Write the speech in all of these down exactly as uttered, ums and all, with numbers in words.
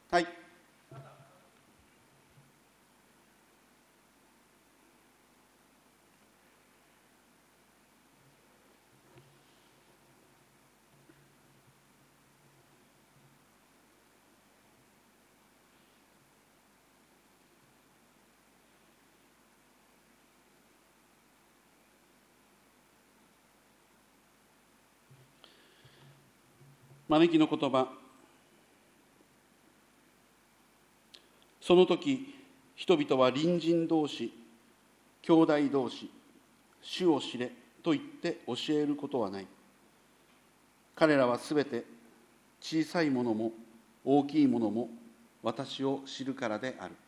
はい。招きの言葉。その時、人々は隣人同士、兄弟同士、主を知れと言って教えることはない。彼らはすべて小さいものも大きいものも私を知るからである。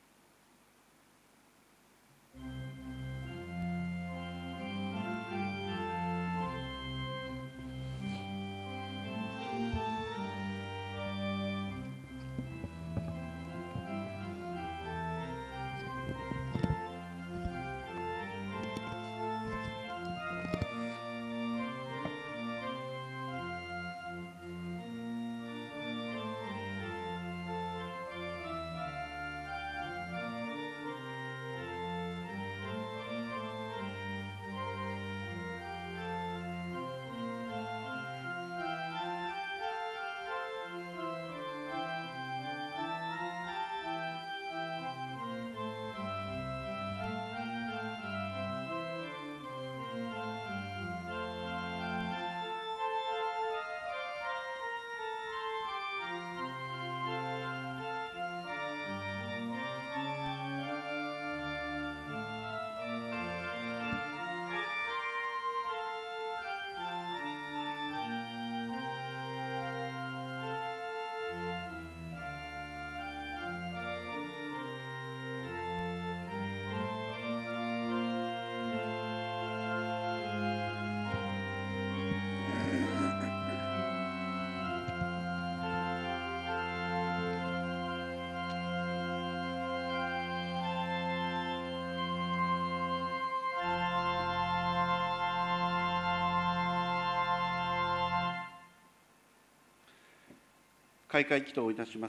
開会祈祷をいたします。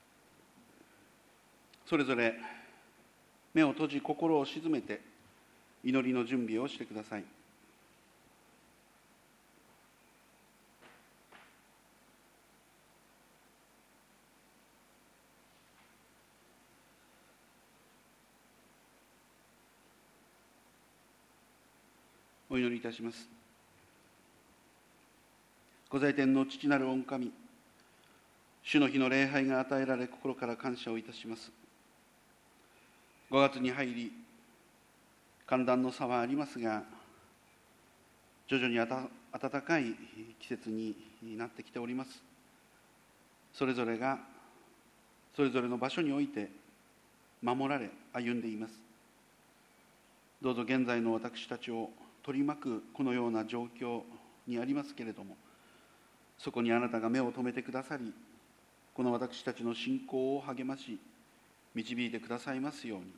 それぞれ目を閉じ心を静めて祈りの準備をしてください。お祈りいたします。御在天の父なる御神、主の日の礼拝が与えられ、心から感謝をいたします。ごがつに入り、寒暖の差はありますが、徐々にあた暖かい季節になってきております。それぞれが、それぞれの場所において守られ、歩んでいます。どうぞ現在の私たちを取り巻くこのような状況にありますけれども、そこにあなたが目を留めてくださり、この私たちの信仰を励まし、導いてくださいますように。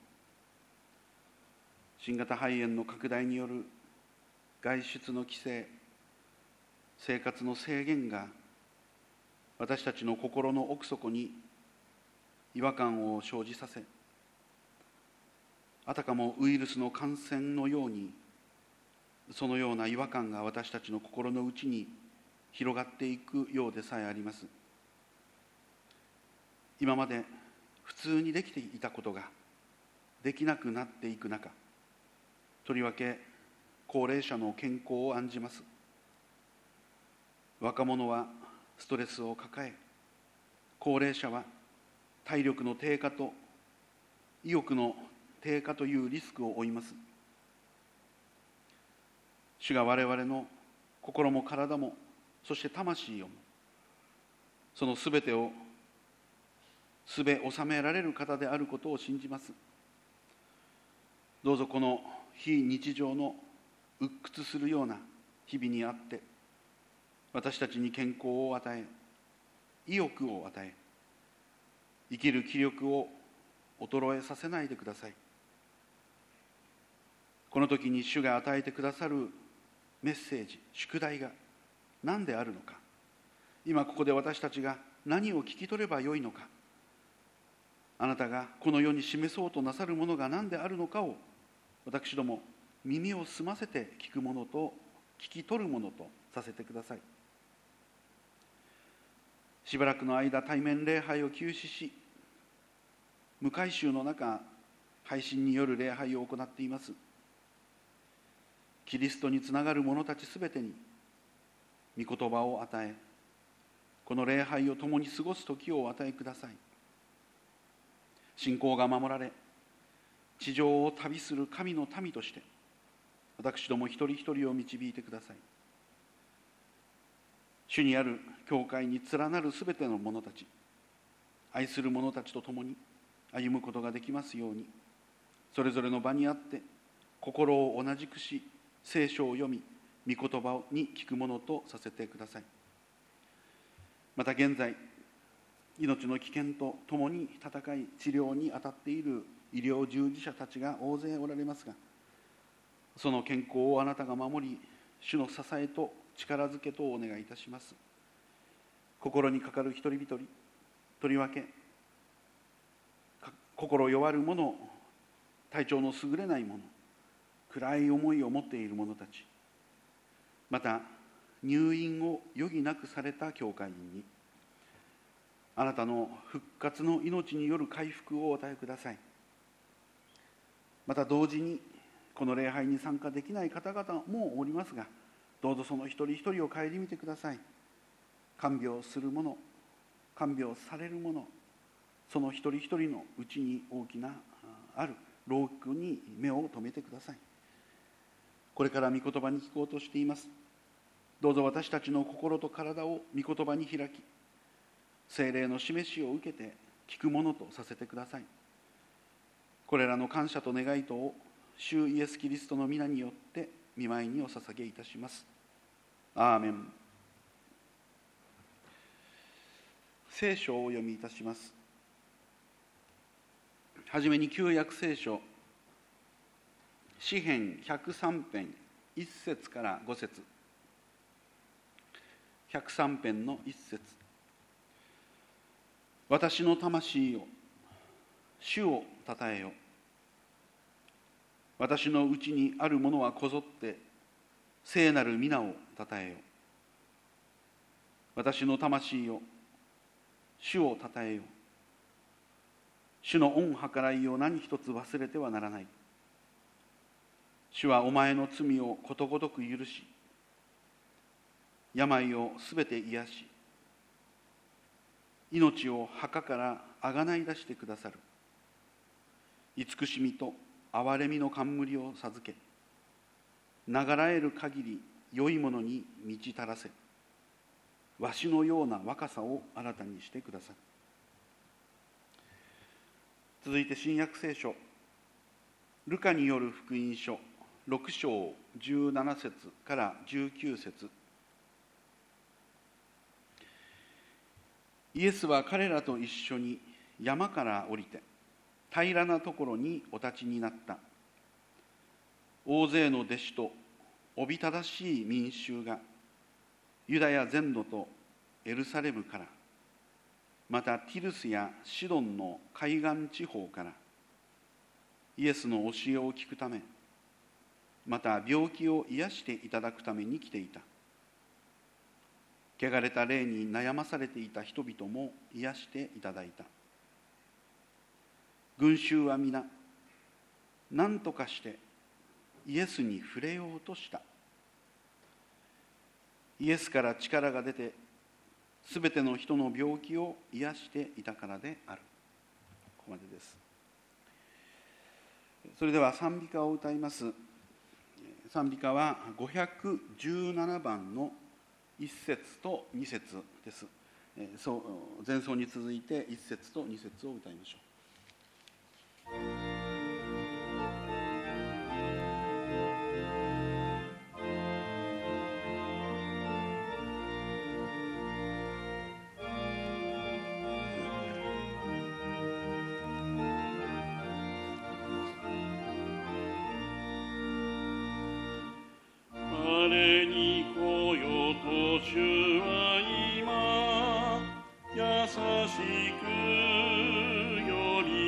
新型肺炎の拡大による外出の規制、生活の制限が私たちの心の奥底に違和感を生じさせ、あたかもウイルスの感染のように、そのような違和感が私たちの心の内に広がっていくようでさえあります。今まで普通にできていたことができなくなっていく中、とりわけ高齢者の健康を案じます。若者はストレスを抱え、高齢者は体力の低下と意欲の低下というリスクを負います。主が我々の心も体も、そして魂をも、そのすべてをすべ収められる方であることを信じます。どうぞこの非日常の鬱屈するような日々にあって、私たちに健康を与え、意欲を与え、生きる気力を衰えさせないでください。この時に主が与えてくださるメッセージ、宿題が何であるのか、今ここで私たちが何を聞き取ればよいのか、 あなたがこの世に示そうとなさるものが何であるのかを、私ども耳を澄ませて聞くものと聞き取るものとさせてください。しばらくの間、対面礼拝を休止し、無改宗の中、配信による礼拝を行っています。キリストにつながる者たちすべてに御言葉を与え、この礼拝を共に過ごす時をお与えください。信仰が守られ、地上を旅する神の民として、私ども一人一人を導いてください。主にある教会に連なるすべての者たち、愛する者たちと共に歩むことができますように、それぞれの場にあって心を同じくし、聖書を読み、御言葉に聞くものとさせてください。また現在、命の危険とともに戦い、治療に当たっている医療従事者たちが大勢おられますが、その健康をあなたが守り、主の支えと力づけとお願いいたします。心にかかる一人一人、とりわけ心弱る者、体調の優れない者、暗い思いを持っている者たち、また入院を余儀なくされた教会員に、あなたの復活の命による回復をお与えください。また同時にこの礼拝に参加できない方々もおりますが、どうぞその一人一人を顧みてください。看病する者、看病される者、その一人一人のうちに大きなある労苦に目を留めてください。これから御言葉に聞こうとしています。どうぞ私たちの心と体を御言葉に開き、聖霊の示しを受けて聞くものとさせてください。これらの感謝と願いとを主イエス・キリストの皆によって御前にお捧げいたします。アーメン。聖書をお読みいたします。はじめに旧約聖書、詩編ひゃくさん編いっ節からご節。ひゃくさん編のいっ節。私の魂よ、主をたたえよ。私のうちにあるものはこぞって聖なる皆をたたえよ。私の魂よ、主をたたえよ。主の恩計らいを何一つ忘れてはならない。主はお前の罪をことごとく許し、病をすべて癒し、命を墓からあがない出してくださる。慈しみと憐れみの冠を授け、流らえる限り良いものに満ち足らせ、わしのような若さを新たにしてくださる。続いて新約聖書、ルカによる福音書ろく章じゅうなな節からじゅうきゅう節。イエスは彼らと一緒に山から降りて平らなところにお立ちになった。大勢の弟子とおびただしい民衆がユダヤ全土とエルサレムから、またティルスやシドンの海岸地方からイエスの教えを聞くため、また病気を癒していただくために来ていた。汚れた霊に悩まされていた人々も癒していただいた。群衆は皆何とかしてイエスに触れようとした。イエスから力が出てすべての人の病気を癒していたからである。ここまでです。それでは賛美歌を歌います。賛美歌はごひゃくじゅうななばんのいっ節とに節です。そう前奏に続いていっ節とに節を歌いましょう。 優しくより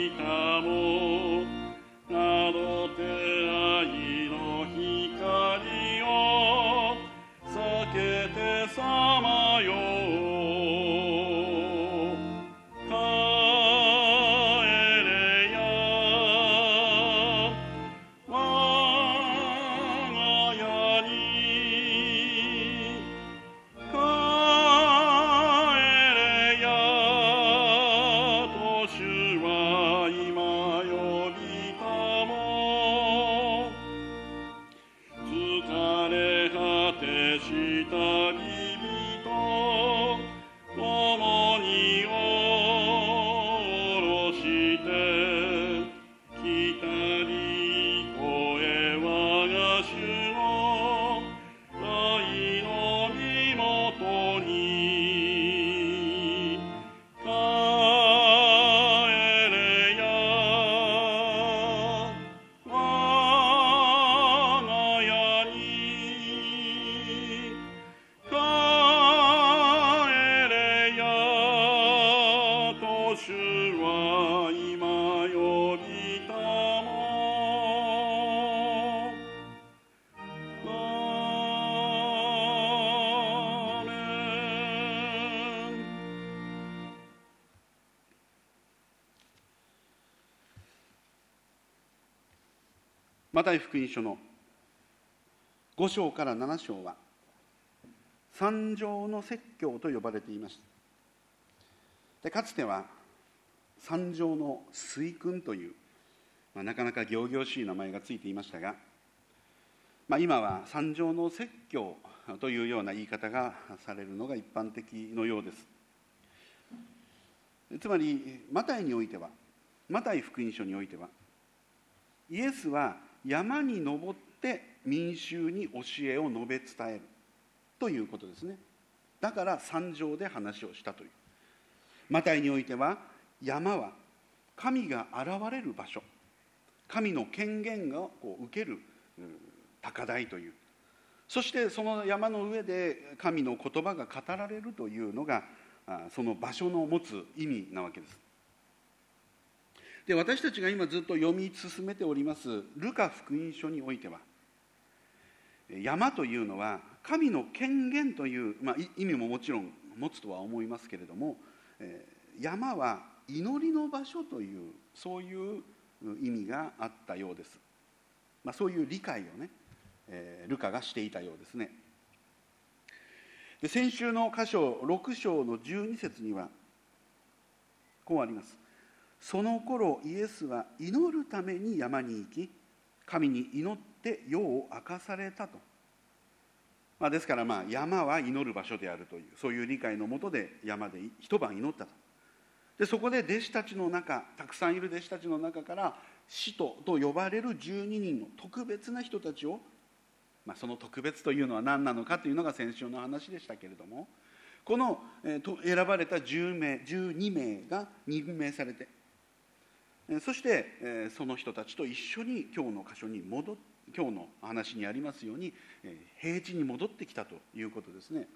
マタイ福音書のご章からなな章は三条の説教と呼ばれていました。でかつては三条の水訓という、まあ、なかなか仰々しい名前がついていましたが、まあ、今は三条の説教というような言い方がされるのが一般的のようです。つまりマタイにおいては、マタイ福音書においては、イエスは山に登って民衆に教えを述べ伝えるということですね。だから山上で話をしたという。マタイにおいては山は神が現れる場所、神の権限をこう受ける高台という、そしてその山の上で神の言葉が語られるというのがその場所の持つ意味なわけです。で私たちが今ずっと読み進めておりますルカ福音書においては、山というのは神の権限という、まあ、意味ももちろん持つとは思いますけれども、山は祈りの場所という、そういう意味があったようです。まあ、そういう理解をね、えー、ルカがしていたようですね。で先週の箇所ろく章のじゅうに節にはこうあります。その頃イエスは祈るために山に行き、神に祈って夜を明かされたと。まあ、ですからまあ山は祈る場所であるという、そういう理解のもとで山で一晩祈ったと。でそこで弟子たちの中、たくさんいる弟子たちの中から使徒と呼ばれるじゅうににんの特別な人たちを、まあ、その特別というのは何なのかというのが先週の話でしたけれども、この、えー、と選ばれたじゅうめいじゅうにめいが任命されて、そして、えー、その人たちと一緒に今日の箇所に戻っ今日の話にありますように、えー、平地に戻ってきたということですね。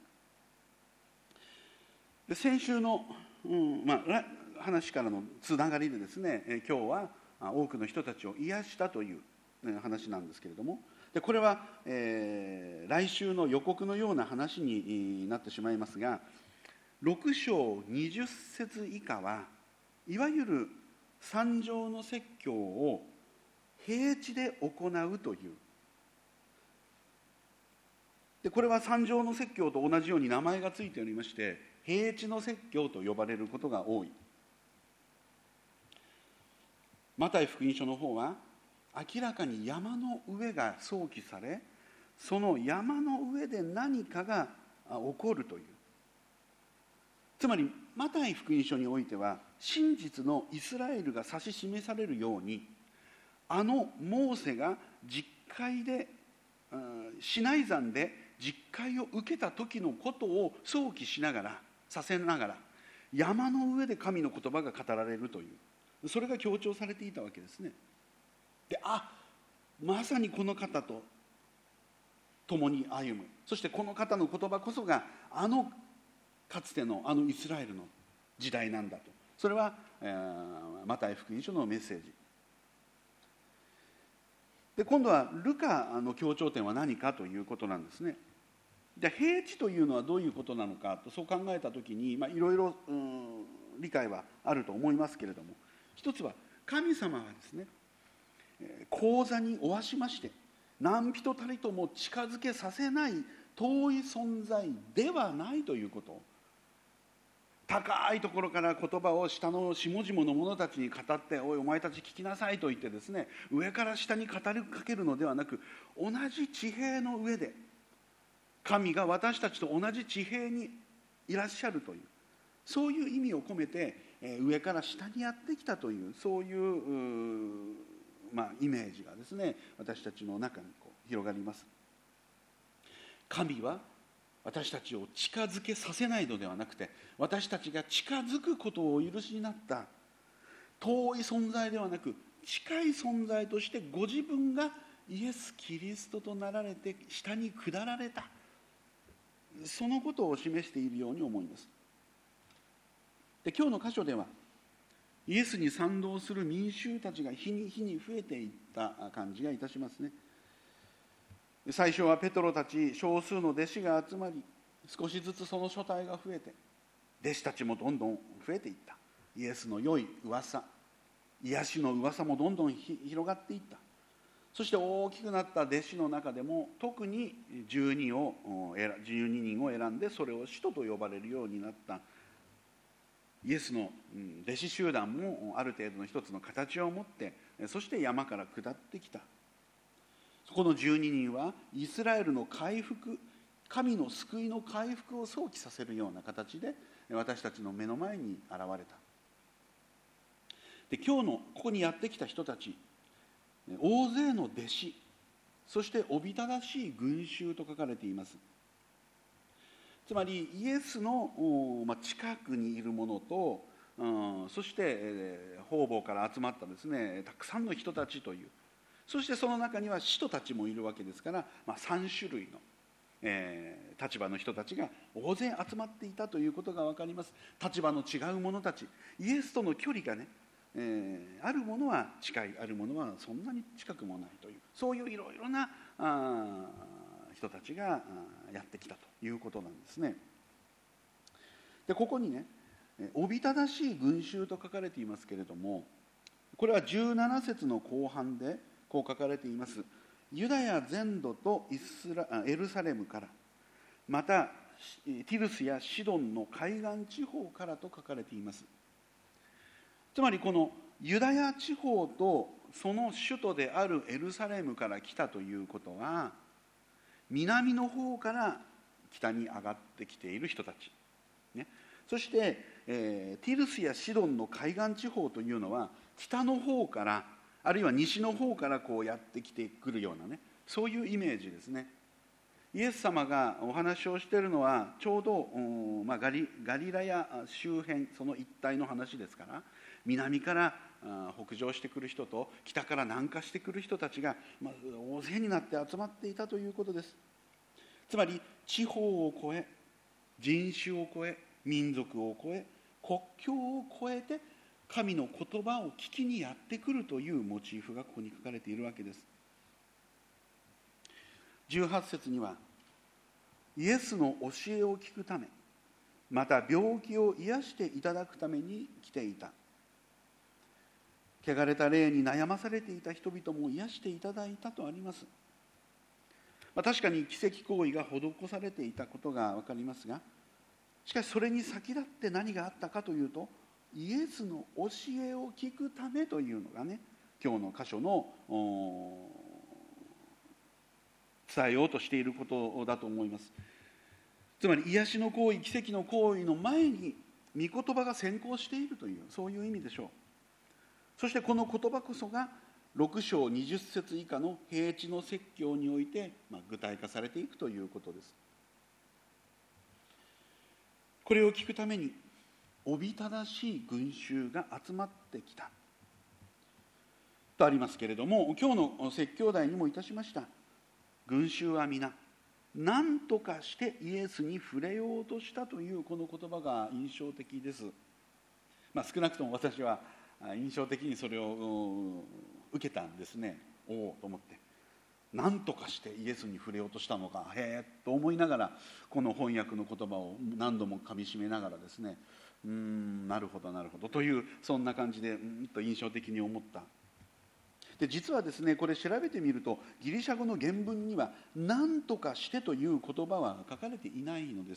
で先週の、うんまあ、話からのつながりでですね、えー、今日は多くの人たちを癒したという、えー、話なんですけれども、でこれは、えー、来週の予告のような話になってしまいますが、ろく章にじゅっ節以下はいわゆる山上の説教を平地で行うという、でこれは山上の説教と同じように名前がついておりまして、平地の説教と呼ばれることが多い。マタイ福音書の方は明らかに山の上が想起され、その山の上で何かが起こるという、つまりマタイ福音書においては真実のイスラエルが指し示されるように、あのモーセが実会でシナイ山で実会を受けた時のことを想起しながらさせながら、山の上で神の言葉が語られるという、それが強調されていたわけですね。で、あ、まさにこの方と共に歩む、そしてこの方の言葉こそがあのかつてのあのイスラエルの時代なんだと。それは、えー、マタイ福音書のメッセージで、今度はルカの強調点は何かということなんですね。で平地というのはどういうことなのかと、そう考えたときに、まあ、いろいろうん理解はあると思いますけれども、一つは神様はですね、高座におわしまして何人たりとも近づけさせない遠い存在ではないということ、高いところから言葉を下の下々の者たちに語って、おいお前たち聞きなさいと言ってですね、上から下に語りかけるのではなく、同じ地平の上で神が私たちと同じ地平にいらっしゃるという、そういう意味を込めて上から下にやってきたという、そういう、まあ、イメージがですね、私たちの中にこう広がります。神は私たちを近づけさせないのではなくて、私たちが近づくことをお許しになった遠い存在ではなく、近い存在としてご自分がイエス・キリストとなられて下に下られた、そのことを示しているように思います。で今日の箇所ではイエスに賛同する民衆たちが日に日に増えていった感じがいたしますね。最初はペトロたち少数の弟子が集まり、少しずつその所帯が増えて、弟子たちもどんどん増えていった。イエスの良い噂、癒しの噂もどんどん広がっていった。 そして大きくなった弟子の中でも特にじゅうにをじゅうににんを選んで、それを使徒と呼ばれるようになったイエスの弟子集団もある程度の一つの形を持って、そして山から下ってきた。このじゅうににんはイスラエルの回復、神の救いの回復を想起させるような形で私たちの目の前に現れた。で、今日のここにやってきた人たち、大勢の弟子、そしておびただしい群衆と書かれています。つまりイエスの近くにいる者と、そして方々から集まったですね、たくさんの人たちという、そしてその中には使徒たちもいるわけですから、まあ、さん種類の、えー、立場の人たちが大勢集まっていたということが分かります。立場の違う者たち、イエスとの距離がね、えー、あるものは近い、あるものはそんなに近くもないという、そういういろいろなあ人たちがやってきたということなんですね。で、ここにね、おびただしい群衆と書かれていますけれども、これはじゅうなな節の後半でこう書かれています。ユダヤ全土とイスラエルサレムから、またティルスやシドンの海岸地方からと書かれています。つまりこのユダヤ地方とその首都であるエルサレムから来たということは、南の方から北に上がってきている人たち、ね、そして、えー、ティルスやシドンの海岸地方というのは北の方からあるいは西の方からこうやってきてくるようなね、そういうイメージですね。イエス様がお話をしているのはちょうど、まあ、ガリ、ガリラヤ周辺、その一帯の話ですから、南から北上してくる人と北から南下してくる人たちが、まあ、大勢になって集まっていたということです。つまり地方を越え、人種を越え、民族を越え、国境を越えて神の言葉を聞きにやってくるというモチーフがここに書かれているわけです。じゅうはち節には、イエスの教えを聞くため、また病気を癒していただくために来ていた。汚れた霊に悩まされていた人々も癒していただいたとあります。まあ、確かに奇跡行為が施されていたことが分かりますが、しかしそれに先立って何があったかというと、イエスの教えを聞くためというのがね、今日の箇所の伝えようとしていることだと思います。つまり癒しの行為、奇跡の行為の前に御言葉が先行しているという、そういう意味でしょう。そしてこの言葉こそがろく章にじゅっ節以下の平地の説教において、まあ、具体化されていくということです。これを聞くためにおびただしい群衆が集まってきたとありますけれども、今日の説教題にもいたしました。群衆は皆何とかしてイエスに触れようとしたというこの言葉が印象的です。まあ、少なくとも私は印象的にそれを受けたんですね。おおと思って、何とかしてイエスに触れようとしたのか、へえと思いながらこの翻訳の言葉を何度もかみしめながらですね、うーんなるほどなるほどという、そんな感じでうんと印象的に思った。で、実はですね、これ調べてみるとギリシャ語の原文には何とかしてという言葉は書かれていないのです。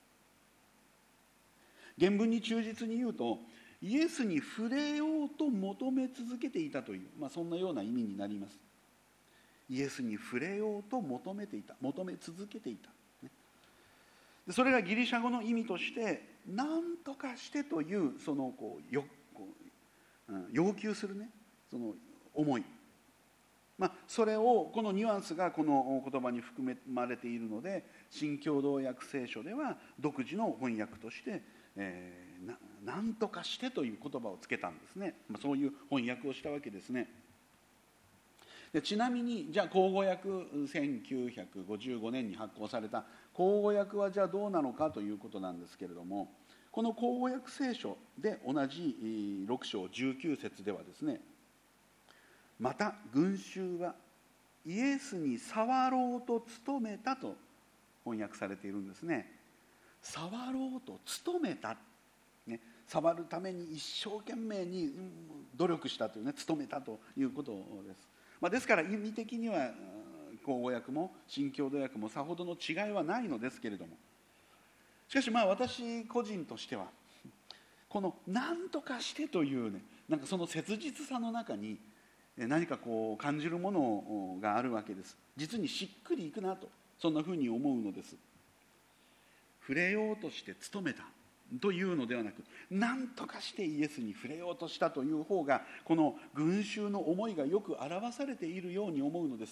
原文に忠実に言うと、イエスに触れようと求め続けていたという、まあ、そんなような意味になります。イエスに触れようと求めていた、求め続けていた、ね、でそれがギリシャ語の意味として何とかしてというそのこうよこう、うん、要求するね、その思い、まあ、それをこのニュアンスがこの言葉に含まれているので、新共同訳聖書では独自の翻訳として、えー、な何とかしてという言葉をつけたんですね。まあ、そういう翻訳をしたわけですね。でちなみにじゃあ口語訳、せんきゅうひゃくごじゅうごねんに発行された口語訳はじゃあどうなのかということなんですけれども、この口語訳聖書で同じろく章じゅうきゅう節ではですね、また群衆はイエスに触ろうと努めたと翻訳されているんですね。触ろうと努めた、ね、触るために一生懸命に努力したというね、努めたということです。 まあ、ですから意味的には口語訳も新共同訳もさほどの違いはないのですけれども、しかしまあ私個人としてはこの何とかしてというね、なんかその切実さの中に何かこう感じるものがあるわけです。実にしっくりいくなと、そんなふうに思うのです。触れようとして努めたというのではなく、何とかしてイエスに触れようとしたという方が、この群衆の思いがよく表されているように思うのです。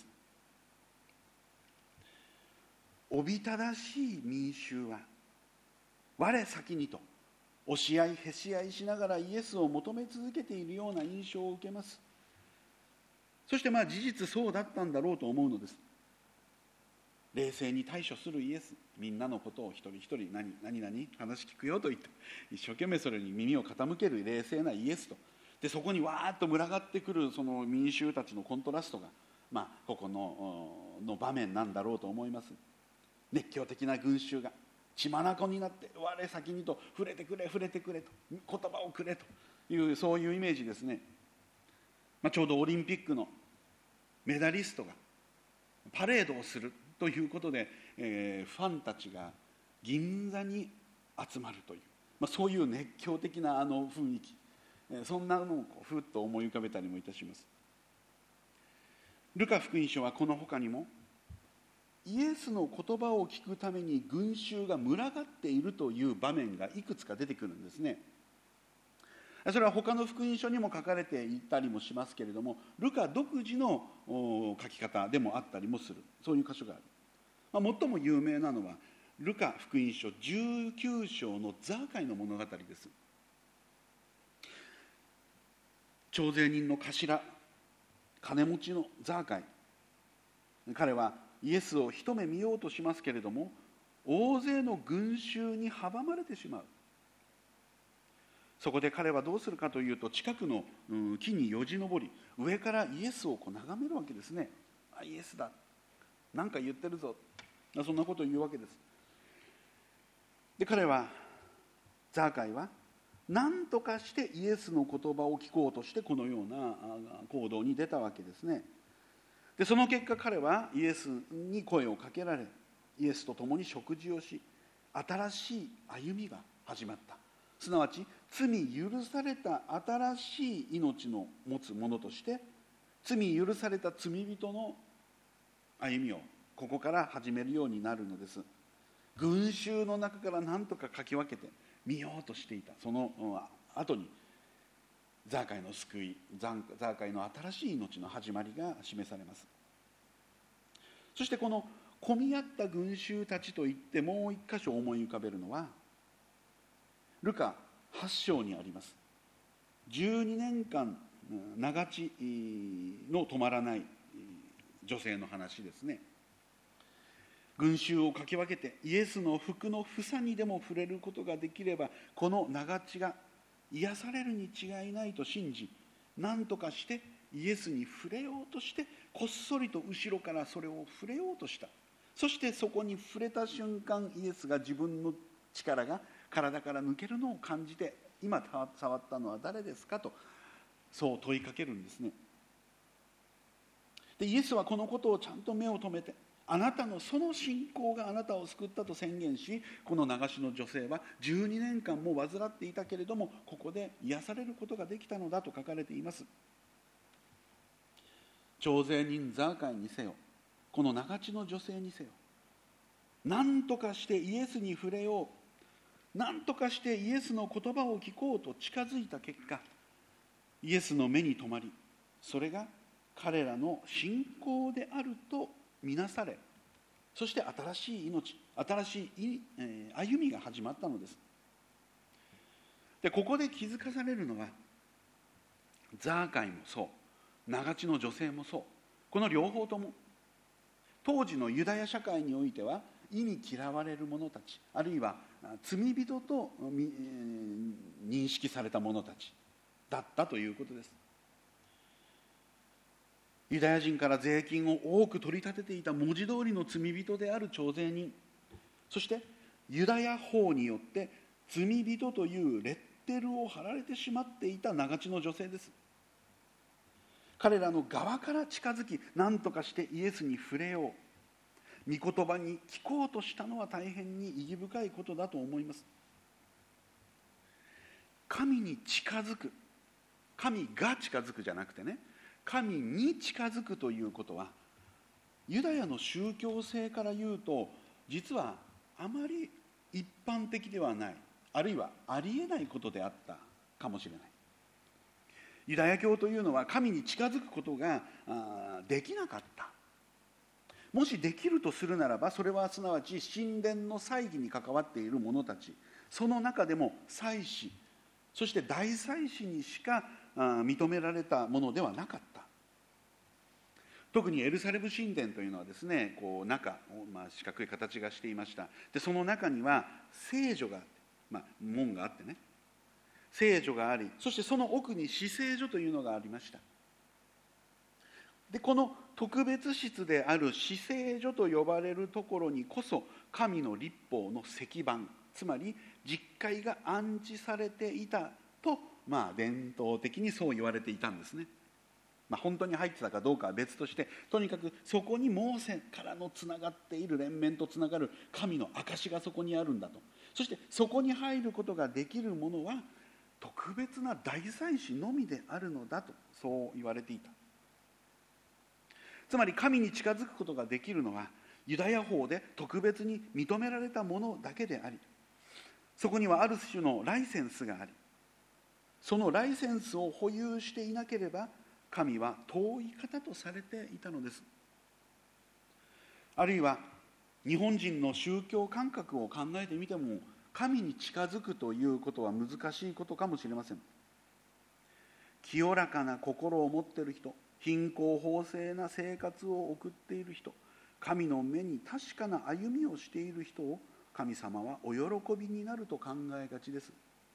おびただしい民衆は我先にと押し合いへし合いしながらイエスを求め続けているような印象を受けます。そしてまあ事実そうだったんだろうと思うのです。冷静に対処するイエス、みんなのことを一人一人何何何話聞くよと言って一生懸命それに耳を傾ける冷静なイエスと、でそこにわーっと群がってくるその民衆たちのコントラストが、まあ、ここ の, の場面なんだろうと思います。熱狂的な群衆が血眼になって我先にと触れてくれ触れてくれと言葉をくれという、そういうイメージですね。まあ、ちょうどオリンピックのメダリストがパレードをするということで、えー、ファンたちが銀座に集まるという、まあ、そういう熱狂的なあの雰囲気、えー、そんなのをこうふっと思い浮かべたりもいたします。ルカ福音書はこの他にもイエスの言葉を聞くために群衆が群がっているという場面がいくつか出てくるんですね。それは他の福音書にも書かれていたりもしますけれども、ルカ独自の書き方でもあったりもする、そういう箇所がある。まあ、最も有名なのはルカ福音書じゅうきゅう章のザーカイの物語です。徴税人の頭、金持ちのザーカイ、彼はイエスを一目見ようとしますけれども、大勢の群衆に阻まれてしまう。そこで彼はどうするかというと、近くの木によじ登り、上からイエスをこう眺めるわけですね。あ、イエスだ、なんか言ってるぞ、そんなことを言うわけです。で彼は、ザーカイは何とかしてイエスの言葉を聞こうとしてこのような行動に出たわけですね。でその結果、彼はイエスに声をかけられ、イエスと共に食事をし、新しい歩みが始まった。すなわち罪許された新しい命の持つものとして、罪許された罪人の歩みをここから始めるようになるのです。群衆の中から何とかかき分けて見ようとしていたその後に、ザーカイの救い、ザーカイの新しい命の始まりが示されます。そしてこの混み合った群衆たちといってもう一箇所思い浮かべるのは、ルカはち章にあります。じゅうにねんかん長血の止まらない女性の話ですね。群衆をかき分けてイエスの服の房にでも触れることができれば、この長血が癒されるに違いないと信じ、何とかしてイエスに触れようとして、こっそりと後ろからそれを触れようとした。そしてそこに触れた瞬間、イエスが自分の力が体から抜けるのを感じて、今触ったのは誰ですかと、そう問いかけるんですね。でイエスはこのことをちゃんと目を留めて、あなたのその信仰があなたを救ったと宣言し、この流しの女性はじゅうにねんかんも患っていたけれども、ここで癒されることができたのだと書かれています。徴税人ザーカイにせよ、この長血の女性にせよ、何とかしてイエスに触れよう、何とかしてイエスの言葉を聞こうと近づいた結果、イエスの目に留まり、それが彼らの信仰であるとみなされ、そして新しい命、新しい歩みが始まったのです。でここで気づかされるのは、ザーカイもそう、長血の女性もそう、この両方とも当時のユダヤ社会においては忌み嫌われる者たち、あるいは罪人と認識された者たちだったということです。ユダヤ人から税金を多く取り立てていた文字通りの罪人である徴税人、そしてユダヤ法によって罪人というレッテルを貼られてしまっていた長血の女性です。 彼らの側から近づき、何とかしてイエスに触れよう、御言葉に聞こうとしたのは大変に意義深いことだと思います。神に近づく、神が近づくじゃなくてね、神に近づくということは、ユダヤの宗教性から言うと実はあまり一般的ではない、あるいはありえないことであったかもしれない。ユダヤ教というのは神に近づくことができなかった。もしできるとするならば、それはすなわち神殿の祭儀に関わっている者たち、その中でも祭司、そして大祭司にしか認められたものではなかった。特にエルサレム神殿というのはですね、こう中、まあ、四角い形がしていました。でその中には聖所があって、まあ、門があってね、聖所があり、そしてその奥に至聖所というのがありました。でこの特別室である至聖所と呼ばれるところにこそ神の律法の石板、つまり十戒が安置されていたと、まあ、伝統的にそう言われていたんですね。まあ、本当に入ってたかどうかは別として、とにかくそこにモーセからのつながっている、連綿とつながる神の証がそこにあるんだと。そしてそこに入ることができるものは特別な大祭司のみであるのだと、そう言われていた。つまり神に近づくことができるのはユダヤ法で特別に認められたものだけであり、そこにはある種のライセンスがあり、そのライセンスを保有していなければ神は遠い方とされていたのです。あるいは日本人の宗教感覚を考えてみても、神に近づくということは難しいことかもしれません。清らかな心を持っている人、貧困法制な生活を送っている人、神の目に確かな歩みをしている人を神様はお喜びになると考えがちです。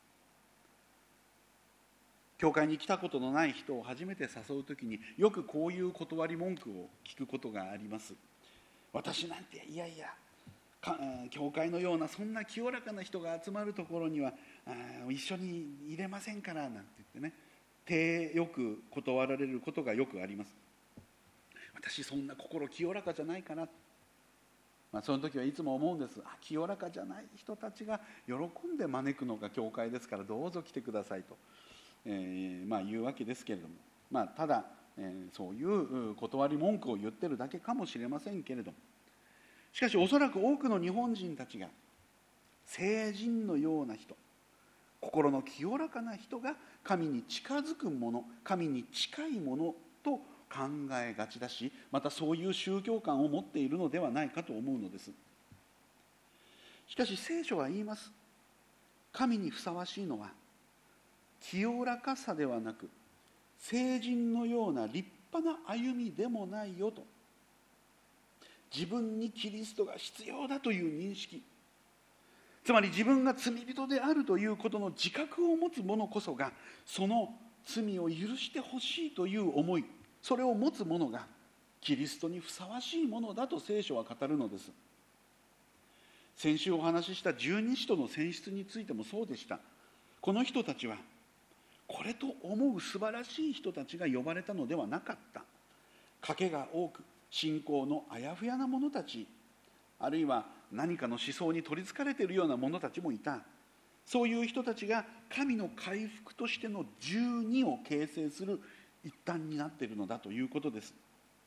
教会に来たことのない人を初めて誘うときによくこういう断り文句を聞くことがあります。私なんていやいや、教会のようなそんな清らかな人が集まるところには一緒に入れませんからなんて言ってね、手よく断られることがよくあります。私そんな心清らかじゃないかな、まあ、その時はいつも思うんです。あ、清らかじゃない人たちが喜んで招くのが教会ですから、どうぞ来てくださいと、えーまあ、言うわけですけれども、まあ、ただ、えー、そういう断り文句を言ってるだけかもしれませんけれども、しかしおそらく多くの日本人たちが聖人のような人、心の清らかな人が神に近づくもの、神に近いものと考えがちだし、またそういう宗教観を持っているのではないかと思うのです。しかし聖書は言います。神にふさわしいのは清らかさではなく、聖人のような立派な歩みでもないよと。自分にキリストが必要だという認識、つまり自分が罪人であるということの自覚を持つ者こそが、その罪を許してほしいという思い、それを持つ者がキリストにふさわしいものだと聖書は語るのです。先週お話しした十二使徒の選出についてもそうでした。この人たちはこれと思う素晴らしい人たちが呼ばれたのではなかった。賭けが多く、信仰のあやふやな者たち、あるいは何かの思想に取りつかれているような者たちもいた。そういう人たちが神の回復としての十二を形成する一端になっているのだということです。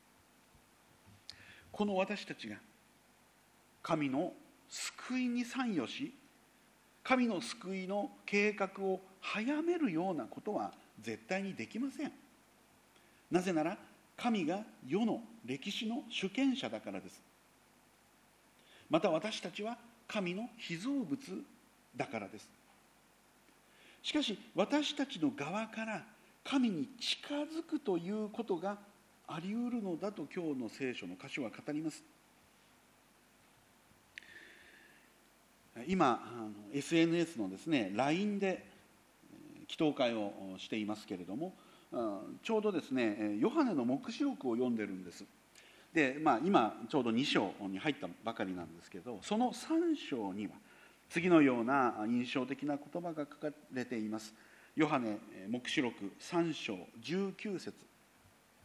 この私たちが神の救いに参与し、神の救いの計画を早めるようなことは絶対にできません。なぜなら神が世の歴史の主権者だからです。また私たちは神の被造物だからです。しかし私たちの側から神に近づくということがあり得るのだと今日の聖書の箇所は語ります。今 エスエヌエス のですね ライン で祈祷会をしていますけれども、ちょうどですねヨハネの黙示録を読んでるんです。で、まあ、今ちょうどに章に入ったばかりなんですけど、そのさん章には次のような印象的な言葉が書かれています。ヨハネ黙示録さん章じゅうきゅう節。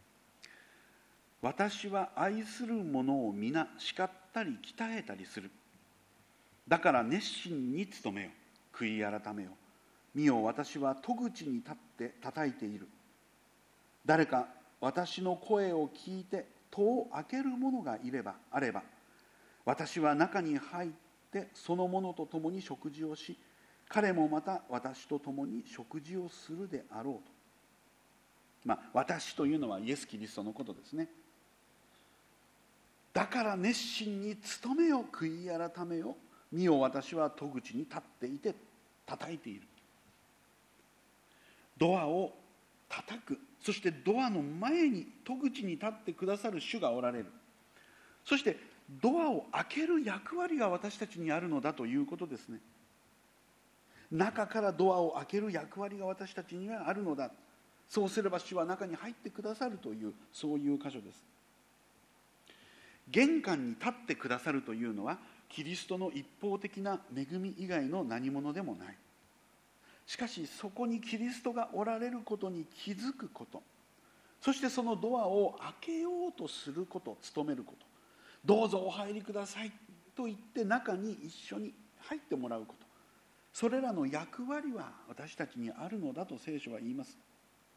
私は愛する者を皆叱ったり鍛えたりする。だから熱心に努めよ。悔い改めよ。見よ、私は戸口に立って叩いている。誰か私の声を聞いて戸を開ける者がいればあれば、私は中に入ってその者と共に食事をし、彼もまた私と共に食事をするであろうと。まあ、私というのはイエス・キリストのことですね。だから熱心に努めよ、悔い改めよ。見よ、私は戸口に立っていて叩いている。ドアを叩く、そしてドアの前に戸口に立ってくださる主がおられる。そしてドアを開ける役割が私たちにあるのだということですね。中からドアを開ける役割が私たちにはあるのだ。そうすれば主は中に入ってくださるという、そういう箇所です。玄関に立ってくださるというのはキリストの一方的な恵み以外の何者でもない。しかしそこにキリストがおられることに気づくこと、そしてそのドアを開けようとすること、努めること、どうぞお入りくださいと言って中に一緒に入ってもらうこと、それらの役割は私たちにあるのだと聖書は言います。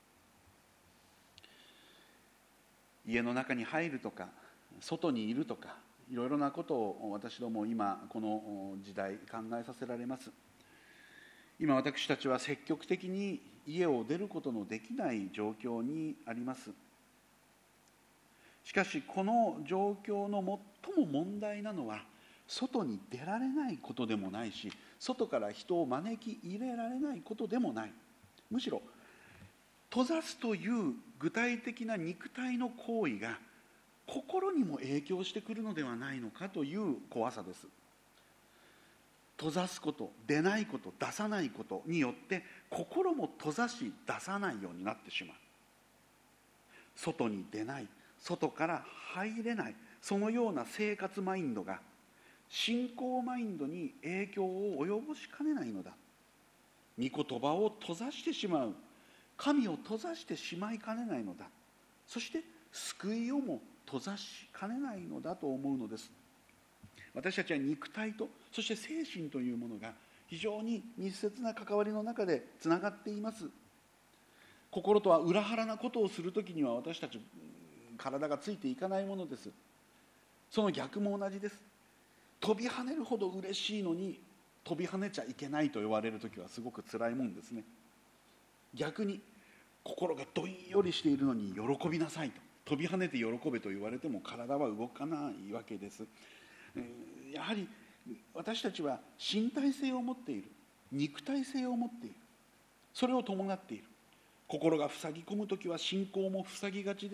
家の中に入るとか外にいるとか、いろいろなことを私ども今この時代考えさせられます。今私たちは積極的に家を出ることのできない状況にあります。しかしこの状況の最も問題なのは、外に出られないことでもないし、外から人を招き入れられないことでもない。むしろ閉ざすという具体的な肉体の行為が心にも影響してくるのではないのかという怖さです。閉ざすこと、出ないこと、出さないことによって心も閉ざし出さないようになってしまう。外に出ない、外から入れない、そのような生活マインドが信仰マインドに影響を及ぼしかねないのだ。御言葉を閉ざしてしまう、神を閉ざしてしまいかねないのだ。そして救いをも閉ざしかねないのだと思うのです。私たちは肉体と、そして精神というものが非常に密接な関わりの中でつながっています。心とは裏腹なことをするときには私たち体がついていかないものです。その逆も同じです。飛び跳ねるほど嬉しいのに飛び跳ねちゃいけないと言われるときはすごく辛いもんですね。逆に心がどんよりしているのに喜びなさいと、飛び跳ねて喜べと言われても体は動かないわけです。やはり私たちは身体性を持っている、肉体性を持っている、それを伴っている。心が塞ぎ込むときは信仰も塞ぎがちです。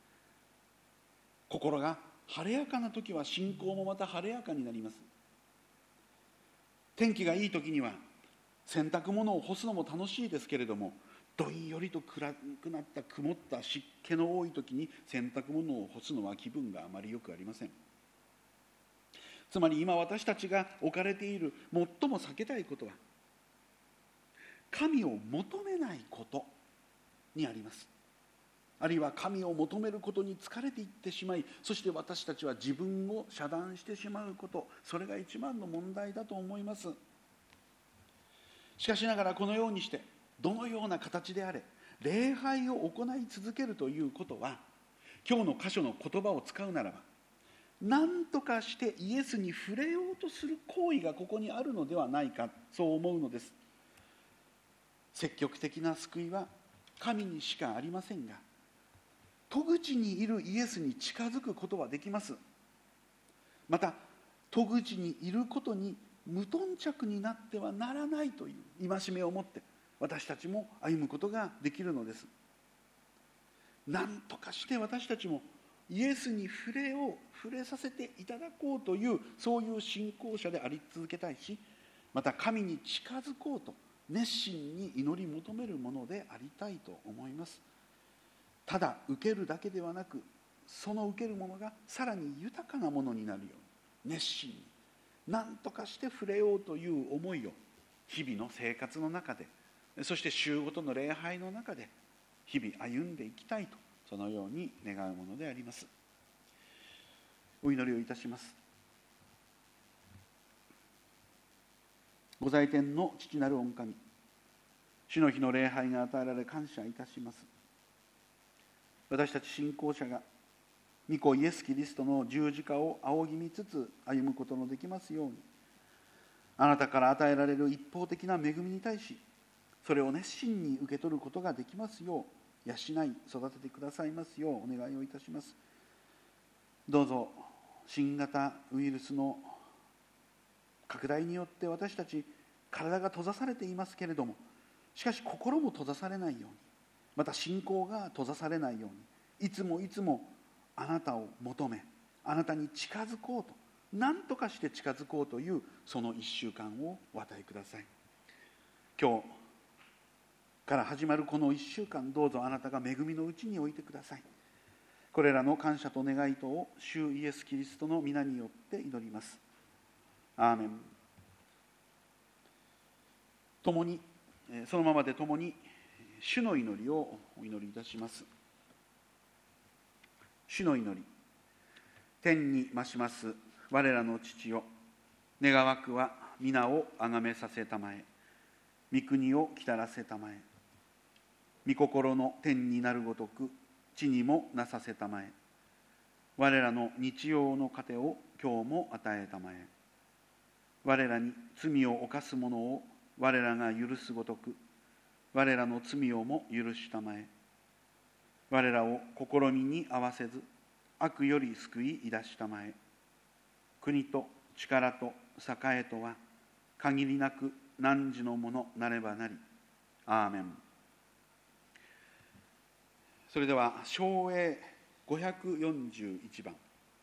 心が晴れやかなときは信仰もまた晴れやかになります。天気がいいときには洗濯物を干すのも楽しいですけれども、どんよりと暗くなった曇った湿気の多いときに洗濯物を干すのは気分があまりよくありません。つまり今私たちが置かれている最も避けたいことは、神を求めないことにあります。あるいは神を求めることに疲れていってしまい、そして私たちは自分を遮断してしまうこと、それが一番の問題だと思います。しかしながらこのようにしてどのような形であれ礼拝を行い続けるということは、今日の箇所の言葉を使うならば、何とかしてイエスに触れようとする行為がここにあるのではないか、そう思うのです。積極的な救いは神にしかありませんが、戸口にいるイエスに近づくことはできます。また戸口にいることに無頓着になってはならないという戒めを持って私たちも歩むことができるのです。何とかして私たちもイエスに触れよう、触れさせていただこうという、そういう信仰者であり続けたいし、また神に近づこうと熱心に祈り求めるものでありたいと思います。ただ受けるだけではなく、その受けるものがさらに豊かなものになるように、熱心に何とかして触れようという思いを日々の生活の中で、そして週ごとの礼拝の中で日々歩んでいきたいと、 そのように願うものであります。お祈りをいたします。ご在天の父なる御神、主の日の礼拝が与えられ感謝いたします。私たち信仰者が御子イエス・キリストの十字架を仰ぎ見つつ歩むことのできますように、あなたから与えられる一方的な恵みに対し、それを熱心に受け取ることができますよう、養い育ててくださいますようお願いをいたします。どうぞ新型ウイルスの拡大によって私たち体が閉ざされていますけれども、しかし心も閉ざされないように、また信仰が閉ざされないように、いつもいつもあなたを求め、あなたに近づこうと、何とかして近づこうというそのいっしゅうかんをお与えください。今日から始まるこのいっしゅうかん、どうぞあなたが恵みのうちに置いてください。これらの感謝と願いとを主イエス・キリストの皆によって祈ります。アーメン。共にそのままで共に主の祈りをお祈りいたします。主の祈り。天に増します我らの父よ、願わくは皆をあがめさせたまえ、御国をきたらせたまえ、御心の天になるごとく地にもなさせたまえ、我らの日曜の糧を今日も与えたまえ、我らに罪を犯す者を我らが許すごとく我らの罪をも許したまえ、我らを試みに合わせず悪より救いいだしたまえ、国と力と栄とは限りなく汝のものなればなり。アーメン。それでは唱詠ごひゃくよんじゅういちばん。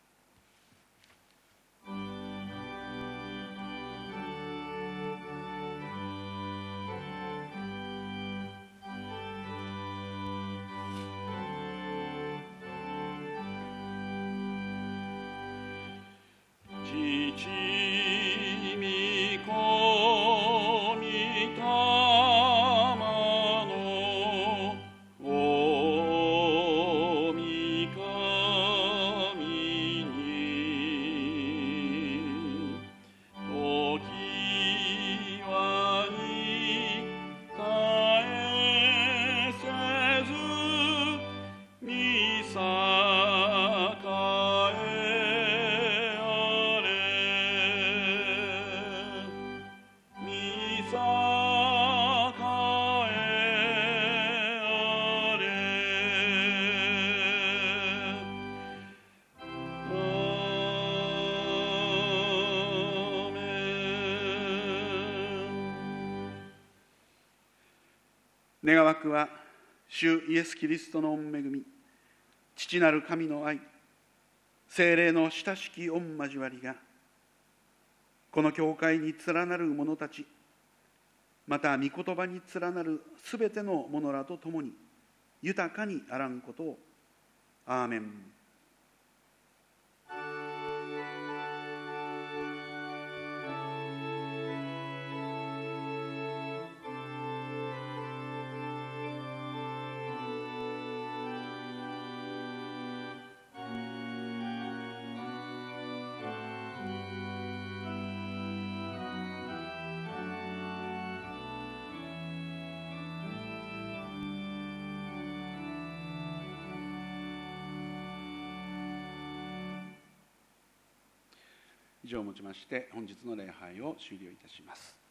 願わくは主イエス・キリストの御恵み、父なる神の愛、聖霊の親しき御交わりがこの教会に連なる者たち、また御言葉に連なるすべての者らと共に豊かにあらんことを。アーメン。以上をもちまして本日の礼拝を終了いたします。